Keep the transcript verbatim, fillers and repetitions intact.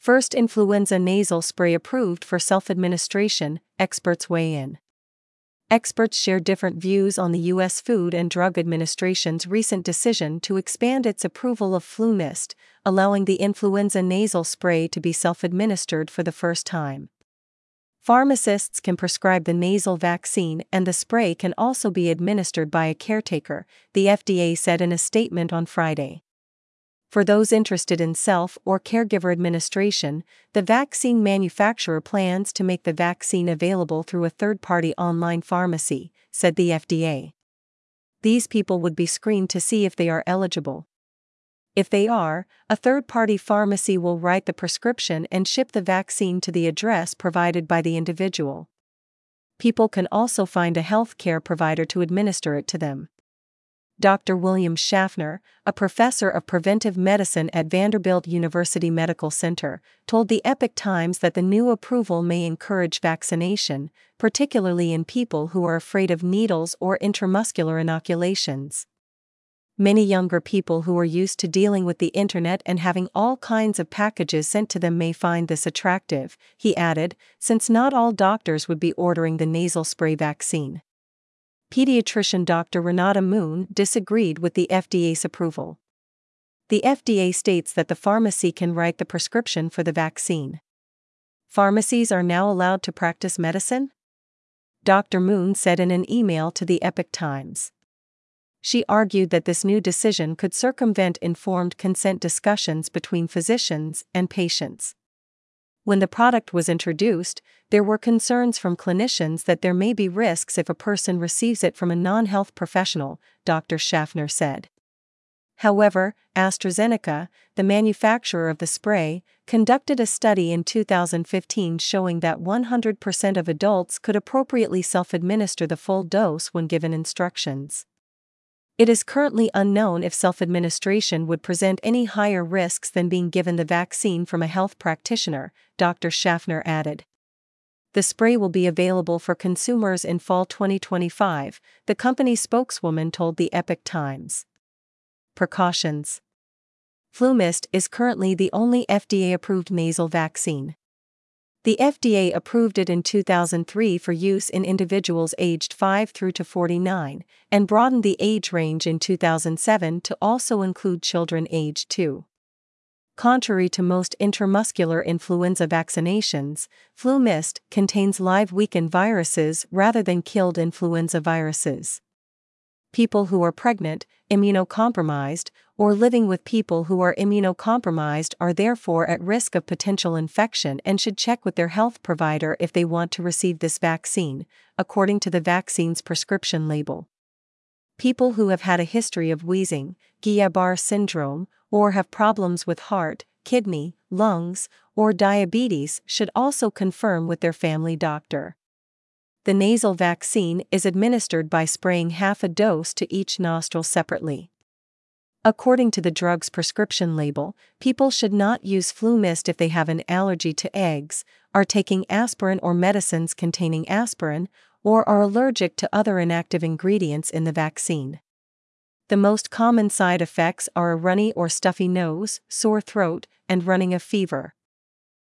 First influenza nasal spray approved for self-administration, experts weigh in. Experts share different views on the U S Food and Drug Administration's recent decision to expand its approval of FluMist, allowing the influenza nasal spray to be self-administered for the first time. Pharmacists can prescribe the nasal vaccine, and the spray can also be administered by a caretaker, the F D A said in a statement on Friday. For those interested in self- or caregiver administration, the vaccine manufacturer plans to make the vaccine available through a third-party online pharmacy, said the F D A. These people would be screened to see if they are eligible. If they are, a third-party pharmacy will write the prescription and ship the vaccine to the address provided by the individual. People can also find a healthcare provider to administer it to them. Doctor William Schaffner, a professor of preventive medicine at Vanderbilt University Medical Center, told the Epoch Times that the new approval may encourage vaccination, particularly in people who are afraid of needles or intramuscular inoculations. Many younger people who are used to dealing with the internet and having all kinds of packages sent to them may find this attractive, he added, since not all doctors would be ordering the nasal spray vaccine. Pediatrician Doctor Renata Moon disagreed with the F D A's approval. The F D A states that the pharmacy can write the prescription for the vaccine. Pharmacies are now allowed to practice medicine? Doctor Moon said in an email to the Epoch Times. She argued that this new decision could circumvent informed consent discussions between physicians and patients. When the product was introduced, there were concerns from clinicians that there may be risks if a person receives it from a non-health professional, Doctor Schaffner said. However, AstraZeneca, the manufacturer of the spray, conducted a study in two thousand fifteen showing that one hundred percent of adults could appropriately self-administer the full dose when given instructions. It is currently unknown if self-administration would present any higher risks than being given the vaccine from a health practitioner, Doctor Schaffner added. The spray will be available for consumers in fall twenty twenty-five, the company's spokeswoman told the Epoch Times. Precautions. FluMist is currently the only F D A-approved nasal vaccine. The F D A approved it in two thousand three for use in individuals aged five through to forty-nine, and broadened the age range in two thousand seven to also include children aged two. Contrary to most intramuscular influenza vaccinations, FluMist contains live weakened viruses rather than killed influenza viruses. People who are pregnant, immunocompromised, or living with people who are immunocompromised are therefore at risk of potential infection and should check with their health provider if they want to receive this vaccine, according to the vaccine's prescription label. People who have had a history of wheezing, Guillain-Barré syndrome, or have problems with heart, kidney, lungs, or diabetes should also confirm with their family doctor. The nasal vaccine is administered by spraying half a dose to each nostril separately. According to the drug's prescription label, people should not use FluMist if they have an allergy to eggs, are taking aspirin or medicines containing aspirin, or are allergic to other inactive ingredients in the vaccine. The most common side effects are a runny or stuffy nose, sore throat, and running a fever.